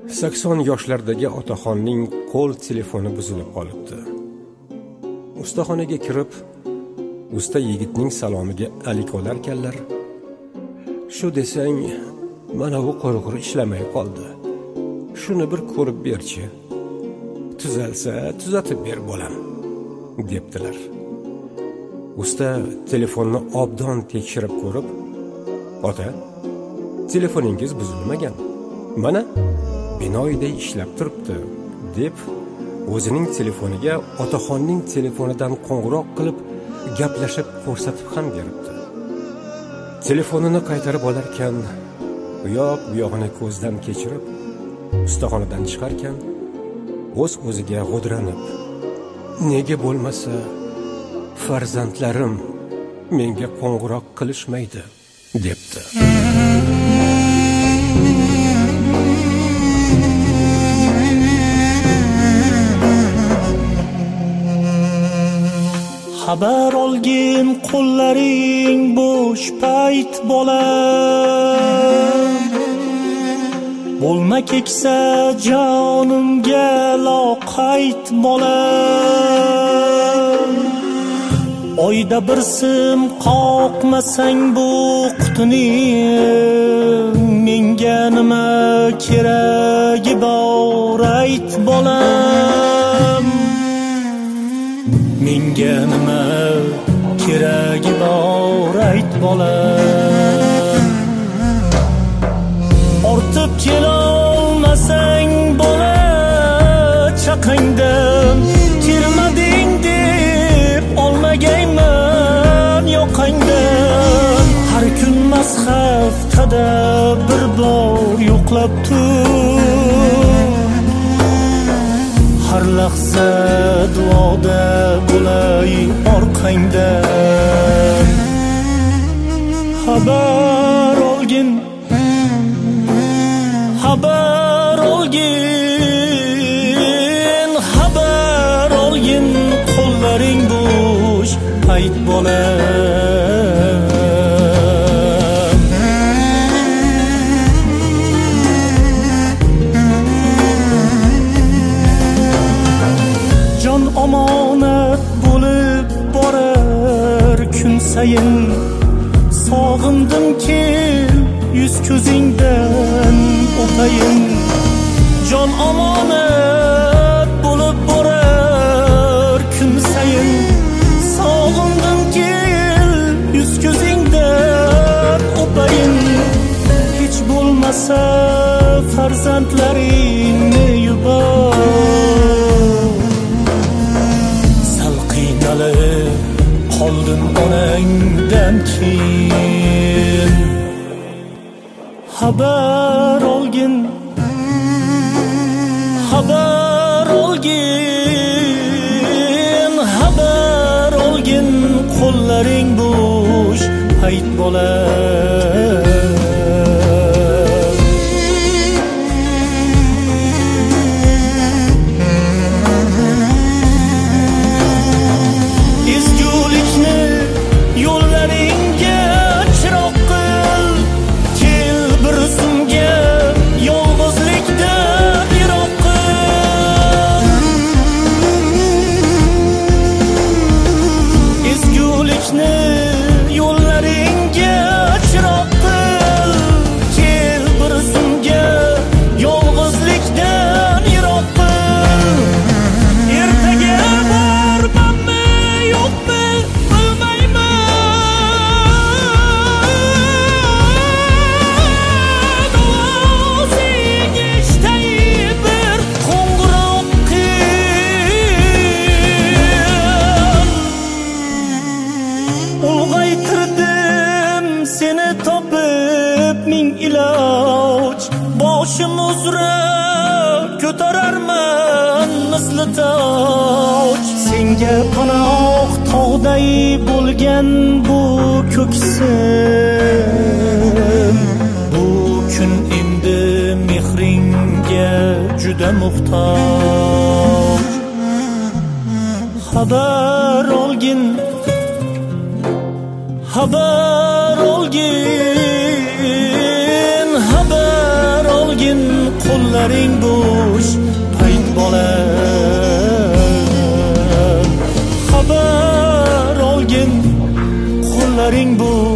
80 yoshlardagi otaxonning qo'l telefoni buzilib qolibdi. Ustaxonaga kirib, usta yigitning salomiga alik olarkanlar. Shu desang, mana bu qo'rg'ur ishlamay qoldi. Shuni bir ko'rib berchi. Tuzalsa, tuzatib ber bolam, debdilar. Usta telefonni obdon tekshirib ko'rib, "Ota, telefoningiz buzilmagan. Mana binoyiday ishlab turibdi", deb o'zining telefoniga otaxonning telefonidan qo'ng'iroq qilib, gaplashib ko'rsatib ham beribdi. Telefonini qaytarib olarkan, u yog'ini ko'zdan kechirib, ustaxonadan chiqarkan, o'z-o'ziga g'udranib, "Nega bo'lmasa, farzandlarim menga qo'ng'iroq qilishmaydi", debdi. Xabar olgin qo'llaring bo'sh payt bolam, bo'lma keksa jonimga loqayt bolam. Oyda bir sim qoqmasang bu qutini, menga nima keragi bor ayt bolam. Menga nima keragi bor ayt bolam. Ortib kelolmasang bola chaqangdan, kelmading deb olmagayman yoqangdan. Har kun mas haftada bir bor yo'qlab tur, har lahza duoda bo'lay orqangdan. Xabar olgin, xabar olgin, xabar olgin, qo'llaring bo'sh payt bolam. Omonat bo'lib borar kun sayin, sog'indim kel yuz ko'zingdan o'payin. Jon omonat bo'lib borar kun sayin, sog'indim kel yuz ko'zingdan o'payin. Hech bo'lmasa farzandlaringni yubor, qoldim onangdan keyin. Xabar olgin, xabar olgin, xabar olgin, qo'llaring bo'sh payt bolam. Boshim uzra ko'tararman misli toj. Senga panoh tog'day bo'lgan bu ko'ksim, bu kun endi mehringga juda muhtoj. Xabar olgin, xabar olgin, xabar olgin, qo'llaring bo'sh payt bola xabar olgin qo'llaring bo'sh